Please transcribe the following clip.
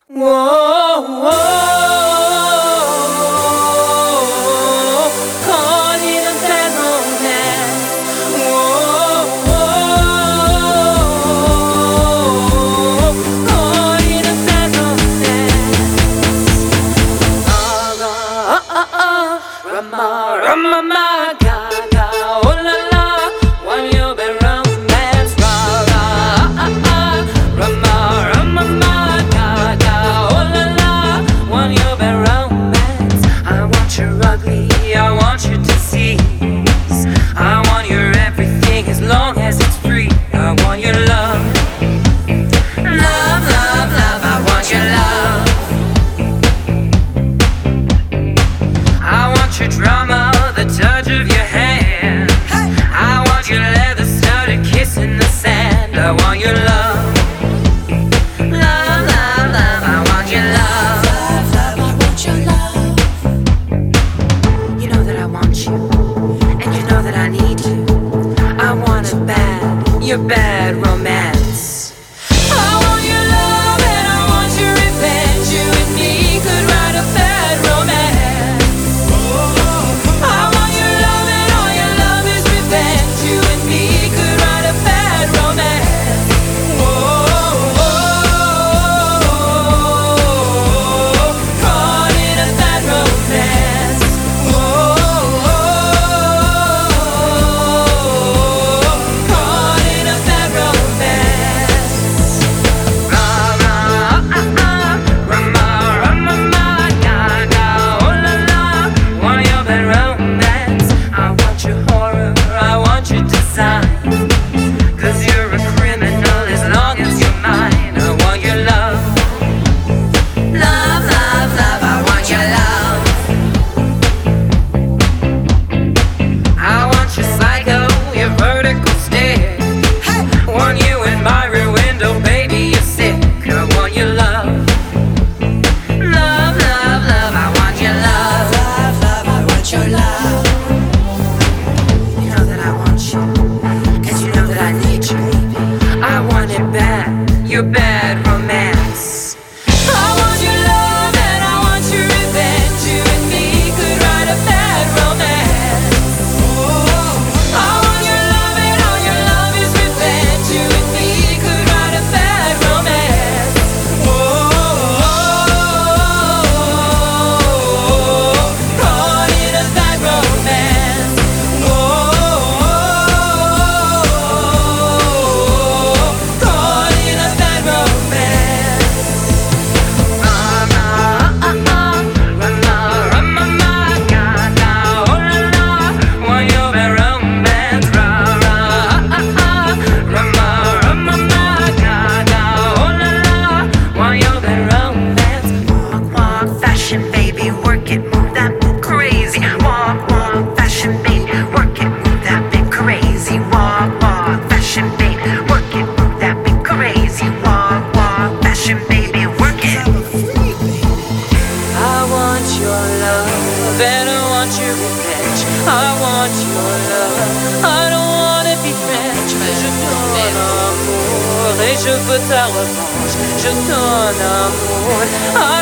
Whoa, whoa, caught in a bad romance. Whoa, whoa, caught in a bad romance. Rama, Rama, ma, ga, ga, oh la la, when you've been romance. Ra, ra, Rama, Rama, ma, ga, ga, oh la la, when you've been romance. I want your ugly, I want your disease, I want your everything as long as it's free. I want your love, love, love, love. I want your love. I want your drama, the touch of your hand. I want your leather studded kiss in the sand. I want your love, love, love, love. I want your love, love, love. I want your love. You know that I want you, and you know that I need you. I want it bad, your bad romance. I want your love and I want your revenge. You and me could write a bad romance. I want your love and all your love is revenge. You and me could write a bad romance. Whoa, whoa, caught in a bad romance. Whoa, caught in a bad romance. Ra, ra, Rama, Rama, ma, ga, ga, oh la la, want your bad romance. I want your horror, I want your design, 'cause you're a criminal as long as you're mine. I want your love, love, love, love. I want your love. I want your psycho, your vertical stare. Want you in my rear window, baby, you're sick. I want your love, love, love, love. I want your love, love, love. I want your love. You know that I want you, and you know that I need you. I want it bad, your bad romance. I want your love and I want your revenge. You and me could write a bad romance. I want your love and all your love is revenge. You and me could write a bad romance. Caught in a bad romance. Caught in a bad romance. Rama, Rama, ma, ga, ga, oh la la, want your bad romance. Ra, ra, Rama, Rama, ma, ga, ga, oh la la, want your bad romance. Walk, walk, fashion, baby, work it, move that bit crazy. Walk, walk, fashion, baby, work it, move that bit crazy. Walk, walk, fashion, baby, work it, move that bit crazy. Walk, walk, fashion, baby, work it. I want your love and I want your revenge. I want your love, I don't wanna be French. Je donne amour et je veux ta revanche. Je donne amour.